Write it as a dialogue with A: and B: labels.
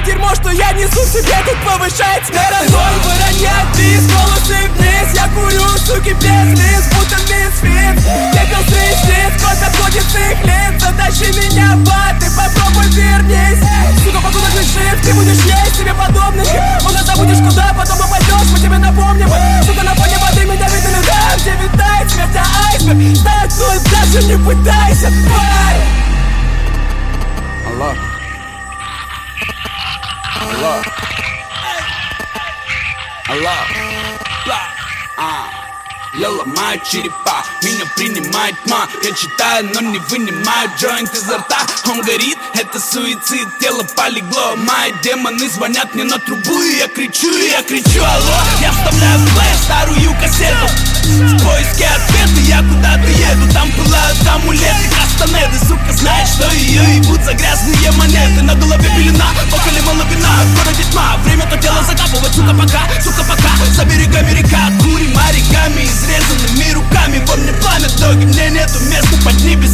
A: дерьмо, что я несу в себе, тут повышает смерть. Огонь выронять бис, волосы вниз. Я курю, суки, без лиц, будто мисфит. Пепел стрясет, кровь отходит с их лиц. Затащи меня в ад, ты попробуй вернись. Сука, покуда лежит, ты будешь есть себе подобных. Может забудешь куда, потом упадешь, мы тебе напомним. Сука, на фоне воды меня видели там, где витает смерть, а айсберг стоит тут, даже не пытайся, тварь.
B: Алло. Алло. Алло. Я ломаю черепа, меня принимает тьма. Я читаю, но не вынимаю джойнт изо рта. Он горит, это суицид, тело полегло. Мои демоны звонят мне на трубу, и я кричу, алло. Я вставляю в плей старую кассету. В поиске ответа я куда-то еду. Там пылают амулеты, кастанеты. Сука знает, что ее ебут за грязные монеты. На голове пелена, около маловина, в городе тьма. Время то дело закапывать, сука пока. За берегами река, курим оригами, изрезанными руками. Во мне пламя, доги, мне нету места под небес.